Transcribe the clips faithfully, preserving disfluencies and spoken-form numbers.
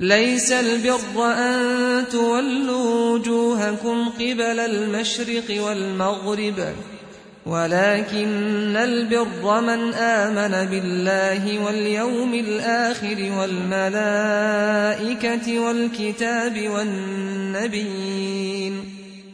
ليس البر أن تولوا وجوهكم قبل المشرق والمغرب ولكن البر من آمن بالله واليوم الآخر والملائكة والكتاب والنبيين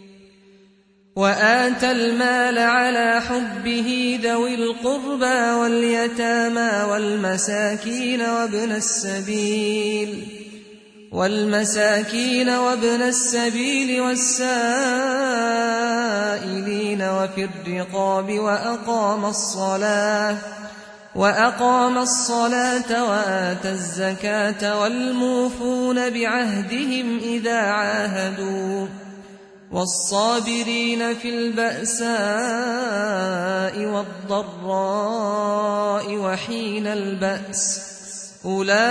وآتى المال على حبه ذوي القربى واليتامى والمساكين وابن السبيل والمساكين وابن السبيل والسائلين وفي الرقاب وأقام الصلاة وأقام الصلاة وآتى الزكاة والموفون بعهدهم إذا عاهدوا والصابرين في البأساء والضراء وحين البأس أولئك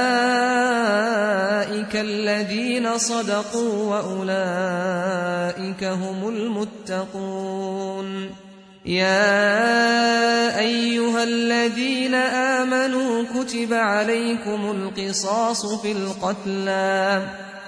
الذين صدقوا وأولئك هم المتقون يا أيها الذين آمنوا كتب عليكم القصاص في القتلى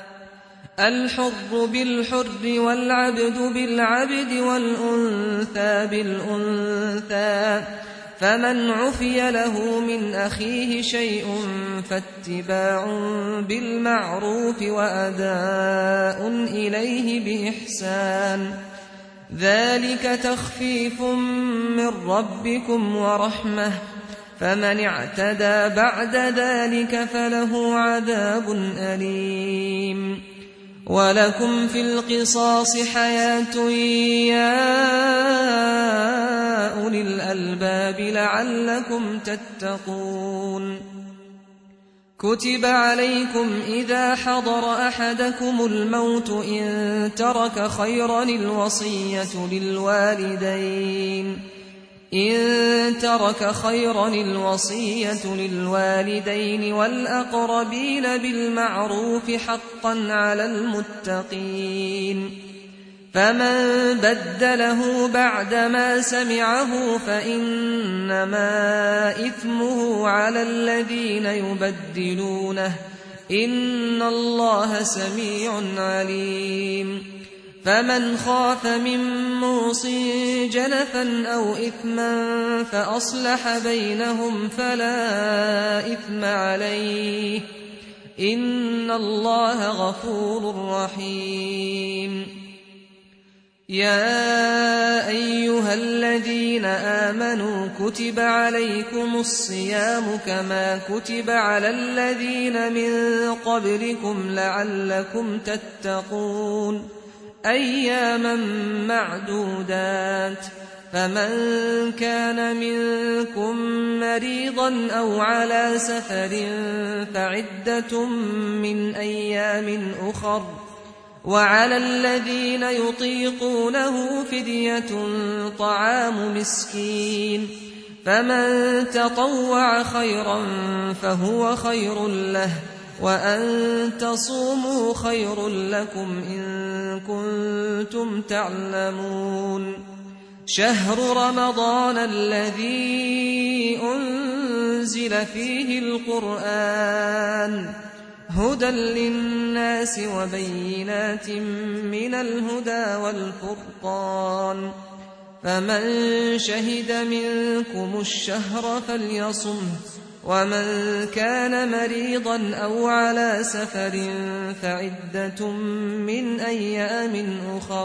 الحر بالحر والعبد بالعبد والأنثى بالأنثى فمن عفي له من أخيه شيء فاتباع بالمعروف وأداء إليه بإحسان ذلك تخفيف من ربكم ورحمة فمن اعتدى بعد ذلك فله عذاب أليم ولكم في القصاص حياة يا أولي الألباب لعلكم تتقون كتب عليكم إذا حضر أحدكم الموت إن ترك خيرا الوصية للوالدين إن ترك خيرا الوصية للوالدين والأقربين بالمعروف حقا على المتقين فمن بدله بعدما سمعه فإنما إثمه على الذين يبدلونه إن الله سميع عليم فمن خاف من موص جنفا أو إثما فأصلح بينهم فلا إثم عليه إن الله غفور رحيم يا أيها الذين آمنوا كتب عليكم الصيام كما كتب على الذين من قبلكم لعلكم تتقون أياما معدودات فمن كان منكم مريضا أو على سفر فعدة من أيام أخر وعلى الذين يطيقونه فدية طعام مسكين فمن تطوع خيرا فهو خير له وأن تصوموا خير لكم إن كنتم تعلمون شهر رمضان الذي أنزل فيه القرآن هدى للناس وبينات من الهدى والفرقان فمن شهد منكم الشهر فليصمه ومن كان مريضا أو على سفر فعدة من أيام أخر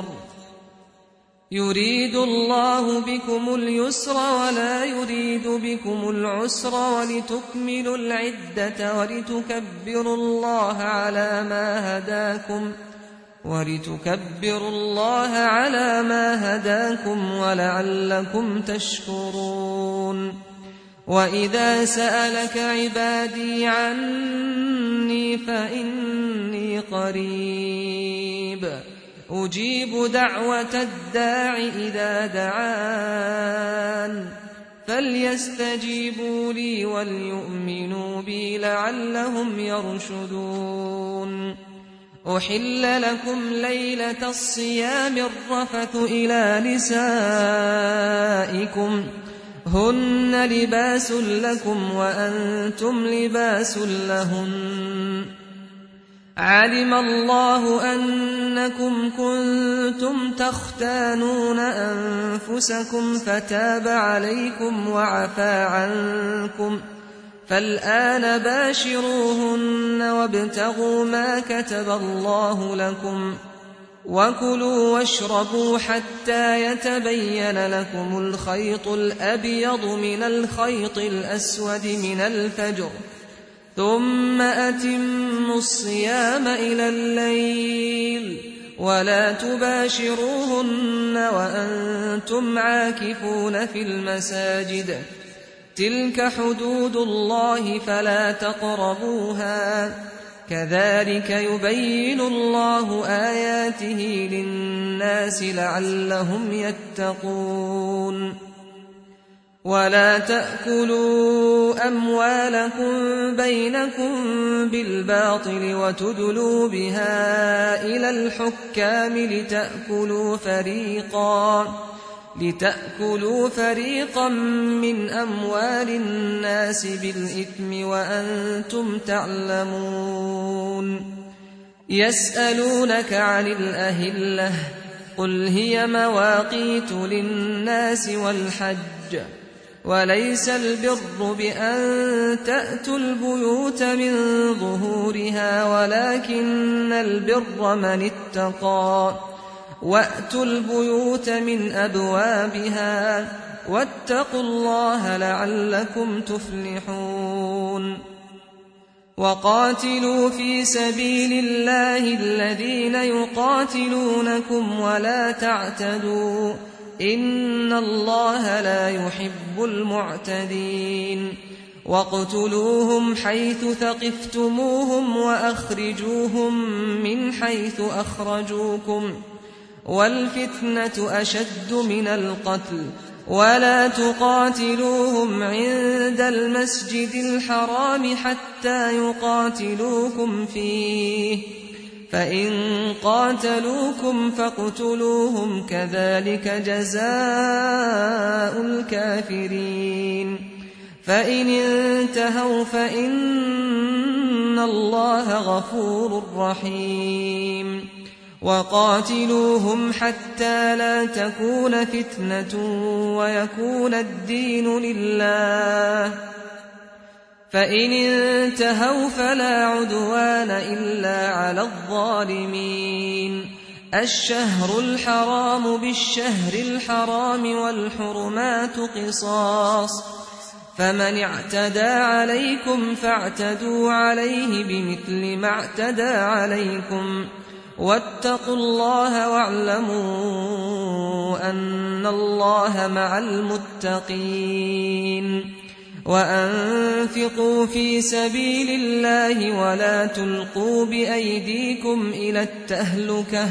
يريد الله بكم اليسر ولا يريد بكم العسر ولتكملوا العدة ولتكبروا الله على ما هداكم ولتكبروا الله على ما هداكم ولعلكم تشكرون وإذا سألك عبادي عني فإني قريب أجيب دعوة الداع إذا دعان فليستجيبوا لي وليؤمنوا بي لعلهم يرشدون أحل لكم ليلة الصيام الرفث إلى نسائكم هن لباس لكم وأنتم لباس لهن علم الله أنكم كنتم تختانون أنفسكم فتاب عليكم وعفى عنكم، فالآن باشروهن وابتغوا ما كتب الله لكم، وكلوا واشربوا حتى يتبين لكم الخيط الأبيض من الخيط الأسود من الفجر، ثم أتموا الصيام إلى الليل، ولا تباشروهن وأنتم عاكفون في المساجد، تلك حدود الله فلا تقربوها، كذلك يبين الله آياته للناس لعلهم يتقون. ولا تأكلوا أموالكم بينكم بالباطل وتدلوا بها إلى الحكام لتأكلوا فريقا لتأكلوا فريقا من أموال الناس بالإثم وأنتم تعلمون. يسألونك عن الأهلة قل هي مواقيت للناس والحج، وليس البر بأن تأتوا البيوت من ظهورها ولكن البر من اتقى، وأتوا البيوت من أبوابها، واتقوا الله لعلكم تفلحون. وقاتلوا في سبيل الله الذين يقاتلونكم ولا تعتدوا، إن الله لا يحب المعتدين. واقتلوهم حيث ثقفتموهم وأخرجوهم من حيث أخرجوكم، والفتنة أشد من القتل، ولا تقاتلوهم عند المسجد الحرام حتى يقاتلوكم فيه، فإن قاتلوكم فاقتلوهم، كذلك جزاء الكافرين. فإن انتهوا فإن الله غفور رحيم. وقاتلوهم حتى لا تكون فتنة ويكون الدين لله، فإن انتهوا فلا عدوان إلا على الظالمين. الشهر الحرام بالشهر الحرام والحرمات قصاص، فمن اعتدى عليكم فاعتدوا عليه بمثل ما اعتدى عليكم، واتقوا الله واعلموا أن الله مع المتقين. وأنفقوا في سبيل الله ولا تلقوا بأيديكم إلى التهلكة،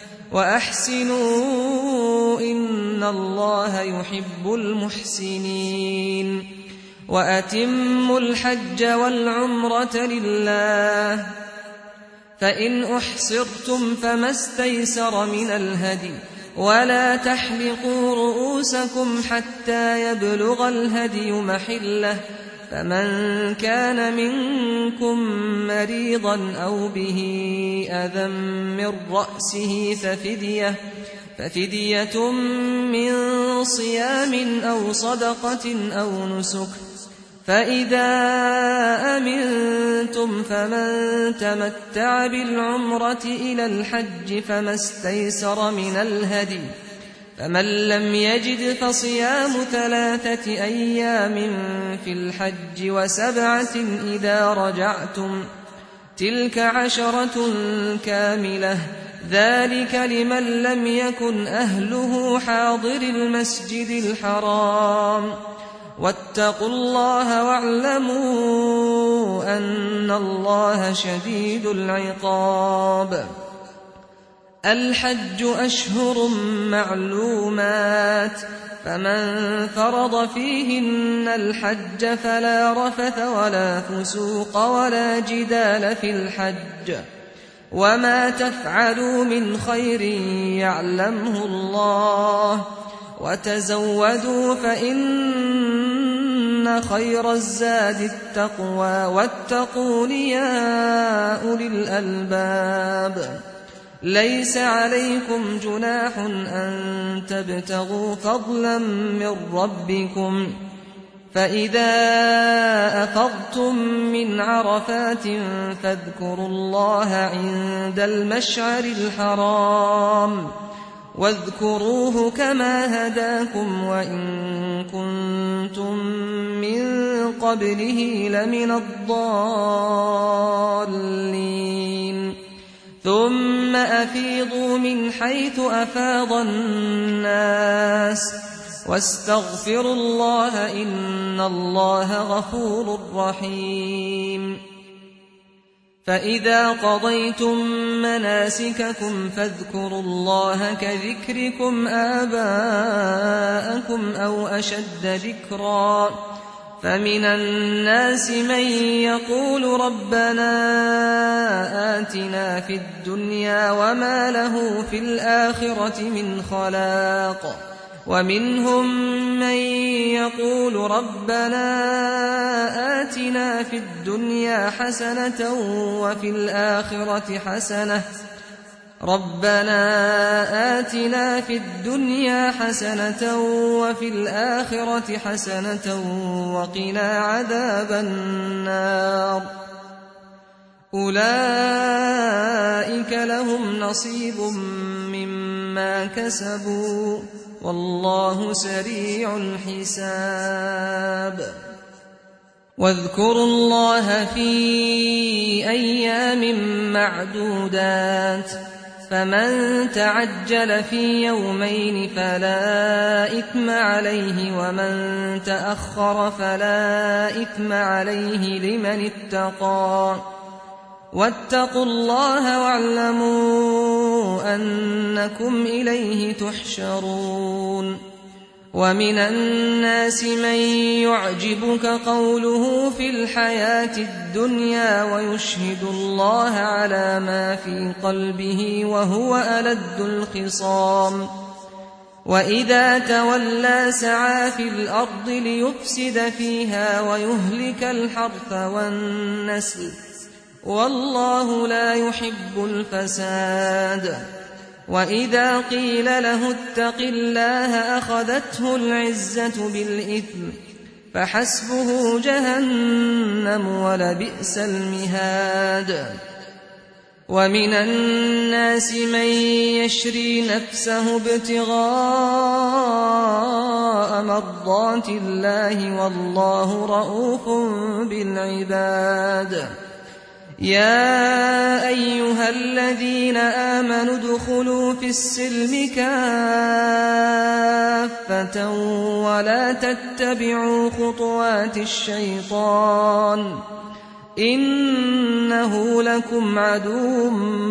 وأحسنوا إن الله يحب المحسنين. وأتموا الحج والعمرة لله، فإن أحصرتم فما استيسر من الهدي، ولا تحلقوا رؤوسكم حتى يبلغ الهدي محله، فمن كان منكم مريضا أو به أذى من رأسه ففدية, ففدية من صيام أو صدقة أو نسك، فإذا أمنتم فمن تمتع بالعمرة إلى الحج فما استيسر من الهدي، فمن لم يجد فصيام ثلاثة أيام في الحج وسبعة إذا رجعتم، تلك عشرة كاملة، ذلك لمن لم يكن أهله حاضر المسجد الحرام. واتقوا الله واعلموا أن الله شديد العقاب. الحج أشهر معلومات، فمن فرض فيهن الحج فلا رفث ولا فسوق ولا جدال في الحج، وما تفعلوا من خير يعلمه الله، وتزودوا فإن إن خير الزاد التقوى واتقون يا أولي الألباب ليس عليكم جناح أن تبتغوا فضلا من ربكم فإذا أفضتم من عرفات فاذكروا الله عند المشعر الحرام واذكروه كما هداكم وإن كنتم من قبله لمن الضالين ثم أفيضوا من حيث أفاض الناس واستغفروا الله إن الله غفور رحيم فإذا قضيتم مناسككم فاذكروا الله كذكركم آباءكم أو أشد ذكرا فمن الناس من يقول ربنا آتنا في الدنيا وما له في الآخرة من خلاق ومنهم من يقول ربنا آتنا في الدنيا حسنة وفي الآخرة حسنة ربنا آتنا في الدنيا حسنة وفي الآخرة حسنة وقنا عذاب النار أولئك لهم نصيب مما كسبوا والله سريع الحساب واذكروا الله في أيام معدودات فمن تعجل في يومين فلا إثم عليه ومن تأخر فلا إثم عليه لمن اتقى واتقوا الله واعلموا أنكم إليه تحشرون ومن الناس من يعجبك قوله في الحياة الدنيا ويشهد الله على ما في قلبه وهو ألد الخصام وإذا تولى سعى في الأرض ليفسد فيها ويهلك الحرث والنسل والله لا يحب الفساد وإذا قيل له اتق الله أخذته العزة بالإثم فحسبه جهنم ولبئس المهاد ومن الناس من يشري نفسه ابتغاء مرضات الله والله رؤوف بالعباد يا أيها الذين آمنوا ادخلوا في السلم كافة ولا تتبعوا خطوات الشيطان إنه لكم عدو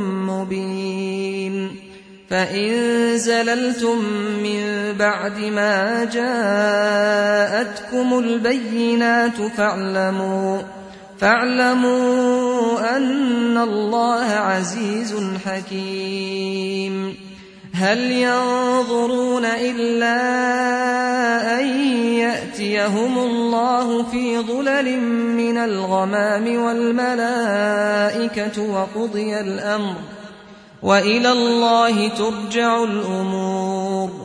مبين فإن زللتم من بعد ما جاءتكم البينات فاعلموا فاعلموا أن الله عزيز حكيم هل ينظرون إلا أن يأتيهم الله في ظلل من الغمام والملائكة وقضي الأمر وإلى الله ترجع الأمور